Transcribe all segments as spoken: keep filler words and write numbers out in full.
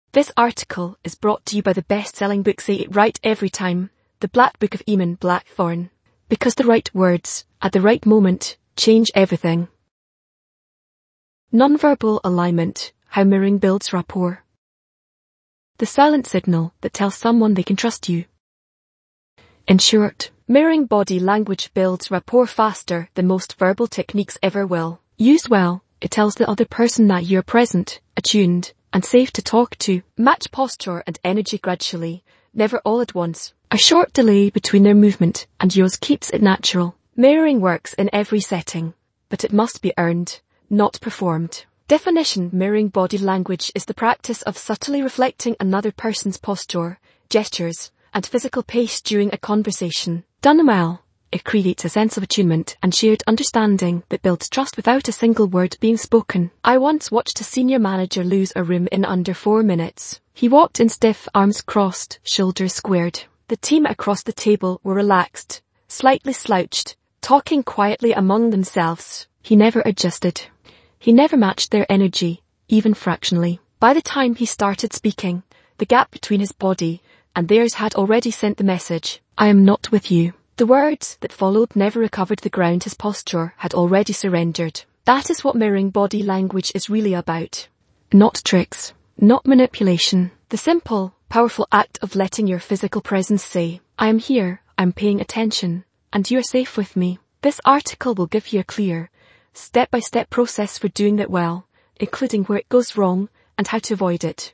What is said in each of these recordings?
This article is brought to you by the best-selling book Say It Right Every Time, The Black Book of Eamon Blackthorne. Because the right words, at the right moment, change everything. Nonverbal alignment, how mirroring builds rapport. The silent signal that tells someone they can trust you. In short, mirroring body language builds rapport faster than most verbal techniques ever will. Used well, it tells the other person that you're present, attuned, and safe to talk to. Match posture and energy gradually, never all at once. A short delay between their movement and yours keeps it natural. Mirroring works in every setting, but it must be earned, not performed. Definition: mirroring body language is the practice of subtly reflecting another person's posture, gestures, and physical pace during a conversation. Done well, it creates a sense of attunement and shared understanding that builds trust without a single word being spoken. I once watched a senior manager lose a room in under four minutes. He walked in stiff, arms crossed, shoulders squared. The team across the table were relaxed, slightly slouched, talking quietly among themselves. He never adjusted. He never matched their energy, even fractionally. By the time he started speaking, the gap between his body and theirs had already sent the message, "I am not with you." The words that followed never recovered the ground his posture had already surrendered. That is what mirroring body language is really about. Not tricks, not manipulation. The simple, powerful act of letting your physical presence say, "I am here, I'm paying attention, and you're safe with me." This article will give you a clear, step-by-step process for doing that well, including where it goes wrong and how to avoid it.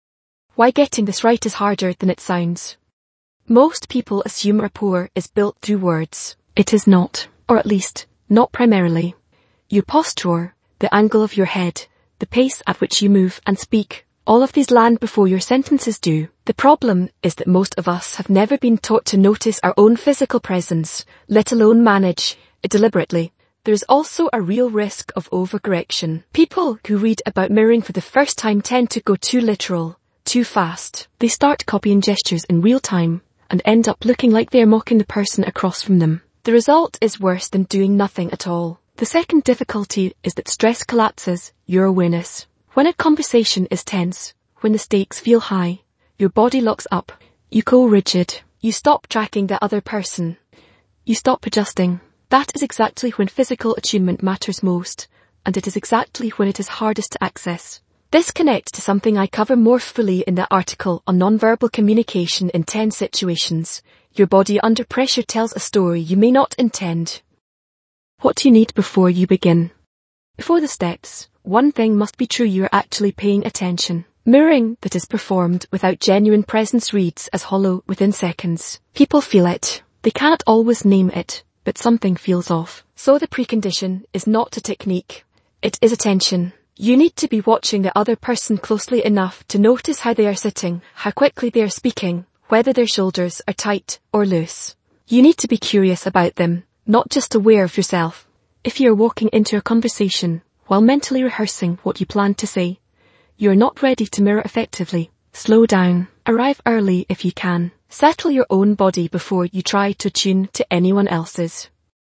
Why getting this right is harder than it sounds. Most people assume rapport is built through words. It is not, or at least, not primarily. Your posture, the angle of your head, the pace at which you move and speak, all of these land before your sentences do. The problem is that most of us have never been taught to notice our own physical presence, let alone manage it deliberately. There is also a real risk of overcorrection. People who read about mirroring for the first time tend to go too literal, too fast. They start copying gestures in real time and end up looking like they're mocking the person across from them. The result is worse than doing nothing at all. The second difficulty is that stress collapses your awareness. When a conversation is tense, when the stakes feel high, your body locks up. You go rigid. You stop tracking the other person. You stop adjusting. That is exactly when physical attunement matters most, and it is exactly when it is hardest to access. This connects to something I cover more fully in the article on nonverbal communication in ten situations. Your body under pressure tells a story you may not intend. What do you need before you begin? Before the steps, one thing must be true: you are actually paying attention. Mirroring that is performed without genuine presence reads as hollow within seconds. People feel it. They cannot always name it, but something feels off. So the precondition is not a technique. It is attention. You need to be watching the other person closely enough to notice how they are sitting, how quickly they are speaking, whether their shoulders are tight or loose. You need to be curious about them, not just aware of yourself. If you are walking into a conversation while mentally rehearsing what you plan to say, you are not ready to mirror effectively. Slow down. Arrive early if you can. Settle your own body before you try to tune to anyone else's.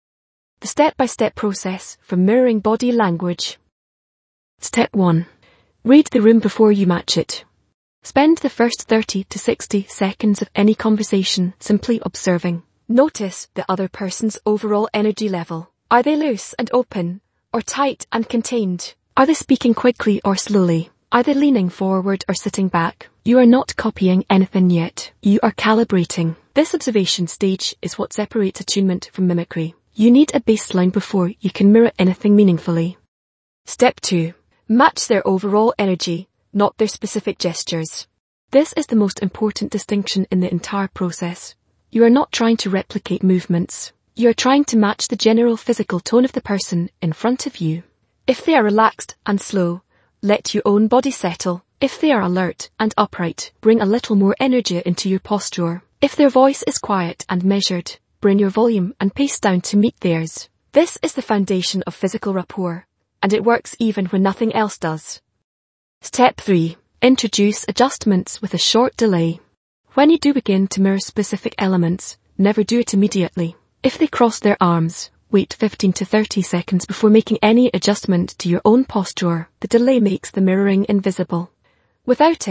The step-by-step process for mirroring body language. Step one. Read the room before you match it. Spend the first thirty to sixty seconds of any conversation simply observing. Notice the other person's overall energy level. Are they loose and open, or tight and contained? Are they speaking quickly or slowly? Are they leaning forward or sitting back? You are not copying anything yet. You are calibrating. This observation stage is what separates attunement from mimicry. You need a baseline before you can mirror anything meaningfully. Step two. Match their overall energy, not their specific gestures. This is the most important distinction in the entire process. You are not trying to replicate movements. You are trying to match the general physical tone of the person in front of you. If they are relaxed and slow, let your own body settle. If they are alert and upright, bring a little more energy into your posture. If their voice is quiet and measured, bring your volume and pace down to meet theirs. This is the foundation of physical rapport, and it works even when nothing else does. Step three. Introduce adjustments with a short delay. When you do begin to mirror specific elements, never do it immediately. If they cross their arms, wait fifteen to thirty seconds before making any adjustment to your own posture. The delay makes the mirroring invisible. Without it,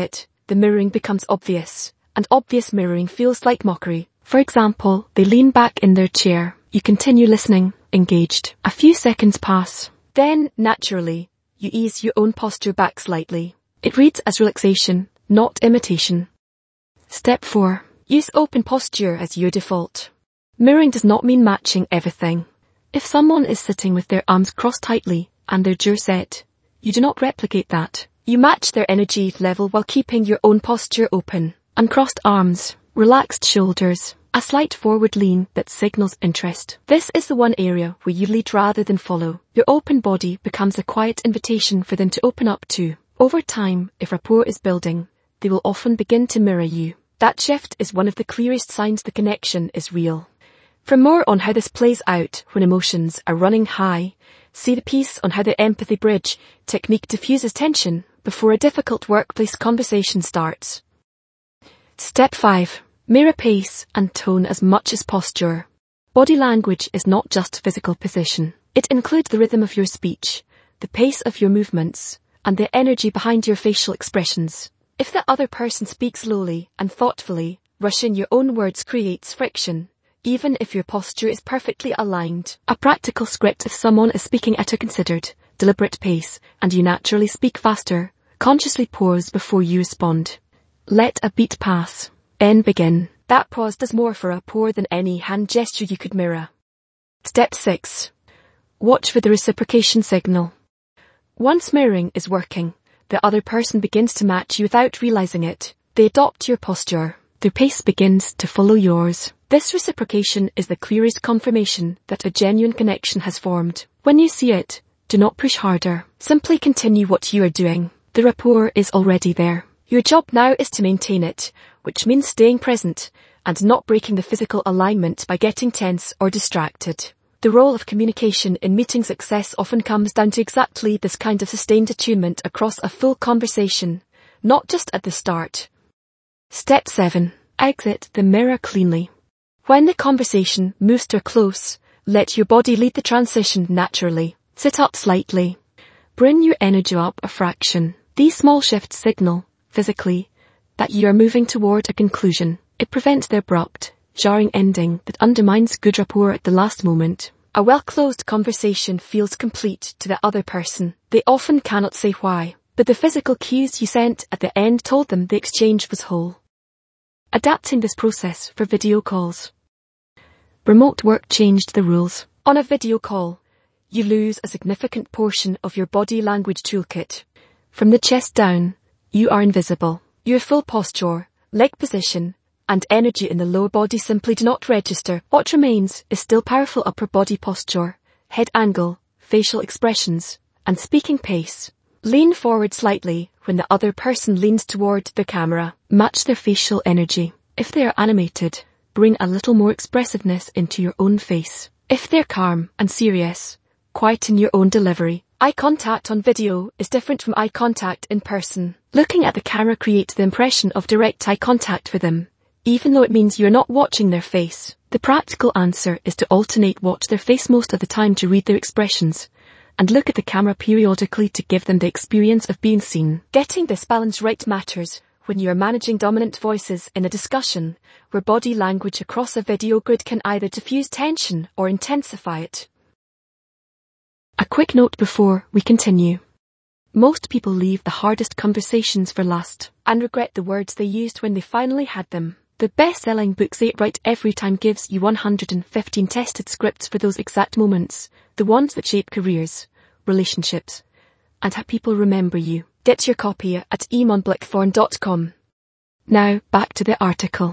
the mirroring becomes obvious, and obvious mirroring feels like mockery. For example, they lean back in their chair. You continue listening, engaged. A few seconds pass. Then, naturally, you ease your own posture back slightly. It reads as relaxation, not imitation. Step four. Use open posture as your default. Mirroring does not mean matching everything. If someone is sitting with their arms crossed tightly and their jaw set, you do not replicate that. You match their energy level while keeping your own posture open. Uncrossed arms, relaxed shoulders, a slight forward lean that signals interest. This is the one area where you lead rather than follow. Your open body becomes a quiet invitation for them to open up to. Over time, if rapport is building, they will often begin to mirror you. That shift is one of the clearest signs the connection is real. For more on how this plays out when emotions are running high, see the piece on how the empathy bridge technique diffuses tension before a difficult workplace conversation starts. Step five. Mirror pace and tone as much as posture. Body language is not just physical position. It includes the rhythm of your speech, the pace of your movements, and the energy behind your facial expressions. If the other person speaks slowly and thoughtfully, rushing your own words creates friction, even if your posture is perfectly aligned. A practical script: if someone is speaking at a considered, deliberate pace, and you naturally speak faster, consciously pause before you respond. Let a beat pass. Then begin. That pause does more for rapport than any hand gesture you could mirror. Step six. Watch for the reciprocation signal. Once mirroring is working, the other person begins to match you without realizing it. They adopt your posture. Their pace begins to follow yours. This reciprocation is the clearest confirmation that a genuine connection has formed. When you see it, do not push harder. Simply continue what you are doing. The rapport is already there. Your job now is to maintain it, which means staying present and not breaking the physical alignment by getting tense or distracted. The role of communication in meeting success often comes down to exactly this kind of sustained attunement across a full conversation, not just at the start. Step seven. Exit the mirror cleanly. When the conversation moves to a close, let your body lead the transition naturally. Sit up slightly. Bring your energy up a fraction. These small shifts signal, physically, that you are moving toward a conclusion. It prevents the abrupt, jarring ending that undermines good rapport at the last moment. A well-closed conversation feels complete to the other person. They often cannot say why, but the physical cues you sent at the end told them the exchange was whole. Adapting this process for video calls. Remote work changed the rules. On a video call, you lose a significant portion of your body language toolkit. From the chest down, you are invisible. Your full posture, leg position, and energy in the lower body simply do not register. What remains is still powerful upper body posture, head angle, facial expressions, and speaking pace. Lean forward slightly when the other person leans toward the camera. Match their facial energy. If they are animated, bring a little more expressiveness into your own face. If they're calm and serious, quieten your own delivery. Eye contact on video is different from eye contact in person. Looking at the camera creates the impression of direct eye contact for them, even though it means you're not watching their face. The practical answer is to alternate watch their face most of the time to read their expressions, and look at the camera periodically to give them the experience of being seen. Getting this balance right matters when you are managing dominant voices in a discussion, where body language across a video grid can either diffuse tension or intensify it. A quick note before we continue. Most people leave the hardest conversations for last and regret the words they used when they finally had them. The best-selling book Say It Right Every Time gives you one hundred fifteen tested scripts for those exact moments, the ones that shape careers, relationships, and how people remember you. Get your copy at emon blackthorn dot com. Now, back to the article.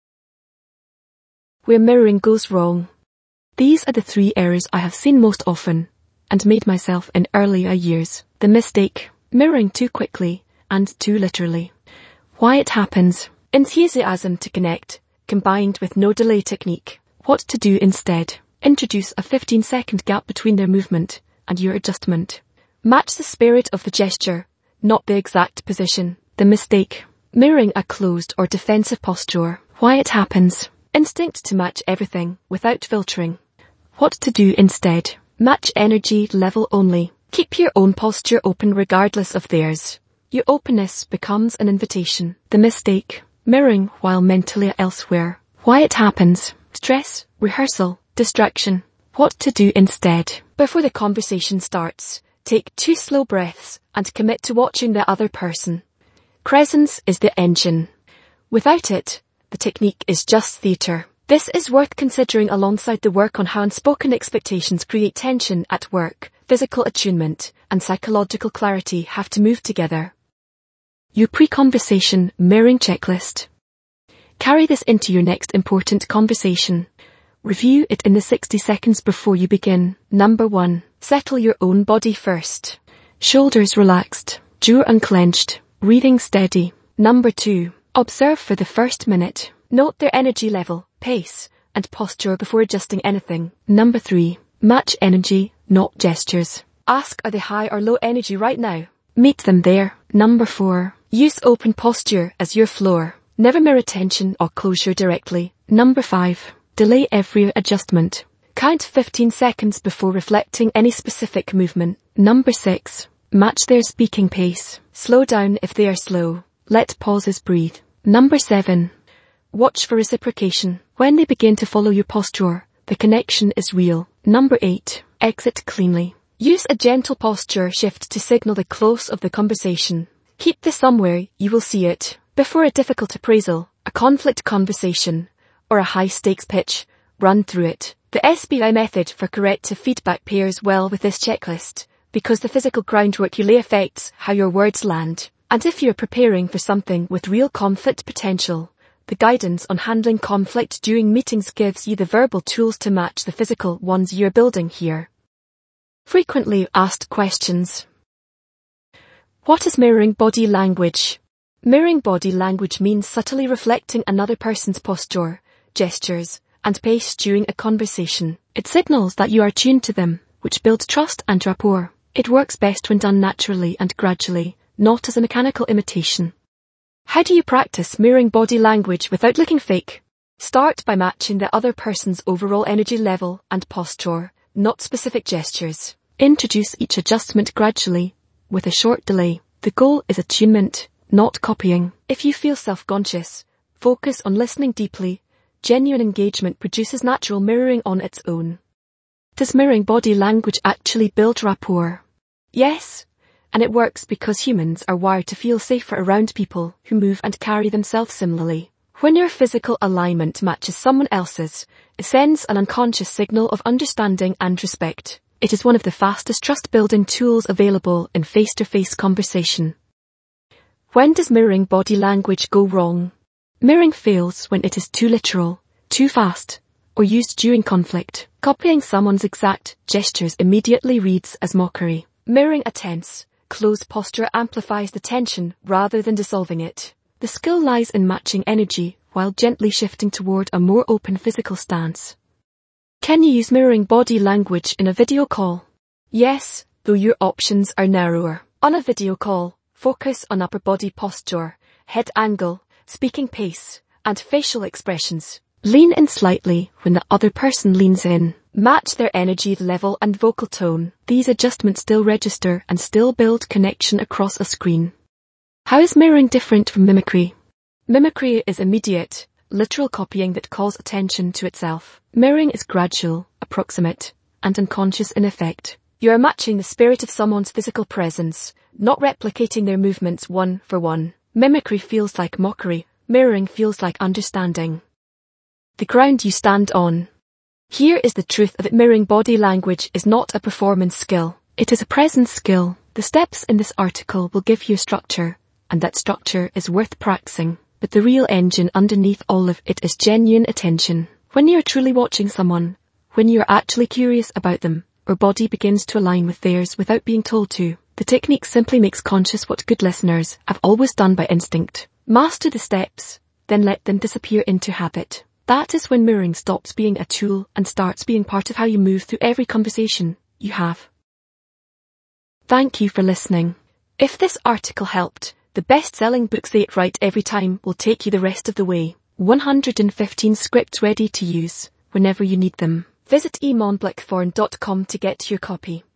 Where mirroring goes wrong. These are the three errors I have seen most often and made myself in earlier years. The mistake: mirroring too quickly and too literally. Why it happens: enthusiasm to connect, combined with no delay technique. What to do instead: introduce a fifteen second gap between their movement and your adjustment. Match the spirit of the gesture, not the exact position. The mistake: mirroring a closed or defensive posture. Why it happens: instinct to match everything without filtering. What to do instead: match energy level only. Keep your own posture open regardless of theirs. Your openness becomes an invitation. The mistake, mirroring while mentally elsewhere. Why it happens, stress, rehearsal, distraction. What to do instead. Before the conversation starts, take two slow breaths and commit to watching the other person. Presence is the engine. Without it, the technique is just theatre. This is worth considering alongside the work on how unspoken expectations create tension at work. Physical attunement and psychological clarity have to move together. Your pre-conversation mirroring checklist. Carry this into your next important conversation. Review it in the sixty seconds before you begin. Number one. Settle your own body first. Shoulders relaxed. Jaw unclenched. Breathing steady. Number two. Observe for the first minute. Note their energy level, pace, and posture before adjusting anything. Number three. Match energy, not gestures. Ask, are they high or low energy right now? Meet them there. Number four. Use open posture as your floor. Never mirror tension or closure directly. Number five. Delay every adjustment. Count fifteen seconds before reflecting any specific movement. Number six. Match their speaking pace. Slow down if they are slow. Let pauses breathe. Number seven. Watch for reciprocation. When they begin to follow your posture, the connection is real. Number eight. Exit cleanly. Use a gentle posture shift to signal the close of the conversation. Keep this somewhere you will see it. Before a difficult appraisal, a conflict conversation, or a high-stakes pitch, run through it. The S B I method for corrective feedback pairs well with this checklist, because the physical groundwork you lay affects how your words land. And if you're preparing for something with real conflict potential, the guidance on handling conflict during meetings gives you the verbal tools to match the physical ones you're building here. Frequently asked questions. What is mirroring body language? Mirroring body language means subtly reflecting another person's posture, gestures, and pace during a conversation. It signals that you are tuned to them, which builds trust and rapport. It works best when done naturally and gradually, not as a mechanical imitation. How do you practice mirroring body language without looking fake? Start by matching the other person's overall energy level and posture, not specific gestures. Introduce each adjustment gradually, with a short delay. The goal is attunement, not copying. If you feel self-conscious, focus on listening deeply. Genuine engagement produces natural mirroring on its own. Does mirroring body language actually build rapport? Yes, and it works because humans are wired to feel safer around people who move and carry themselves similarly. When your physical alignment matches someone else's, it sends an unconscious signal of understanding and respect. It is one of the fastest trust-building tools available in face-to-face conversation. When does mirroring body language go wrong? Mirroring fails when it is too literal, too fast, or used during conflict. Copying someone's exact gestures immediately reads as mockery. Mirroring a tense, closed posture amplifies the tension rather than dissolving it. The skill lies in matching energy while gently shifting toward a more open physical stance. Can you use mirroring body language in a video call? Yes, though your options are narrower. On a video call, focus on upper body posture, head angle, speaking pace, and facial expressions. Lean in slightly when the other person leans in. Match their energy level and vocal tone. These adjustments still register and still build connection across a screen. How is mirroring different from mimicry? Mimicry is immediate, literal copying that calls attention to itself. Mirroring is gradual, approximate, and unconscious in effect. You are matching the spirit of someone's physical presence, not replicating their movements one for one. Mimicry feels like mockery. Mirroring feels like understanding. The ground you stand on. Here is the truth of it. Mirroring body language is not a performance skill. It is a presence skill. The steps in this article will give you structure, and that structure is worth practicing. But the real engine underneath all of it is genuine attention. When you are truly watching someone, when you are actually curious about them, your body begins to align with theirs without being told to. The technique simply makes conscious what good listeners have always done by instinct. Master the steps, then let them disappear into habit. That is when mirroring stops being a tool and starts being part of how you move through every conversation you have. Thank you for listening. If this article helped, the best-selling book Say It Right Every Time will take you the rest of the way. one hundred fifteen scripts ready to use whenever you need them. Visit e monblickthorn dot com to get your copy.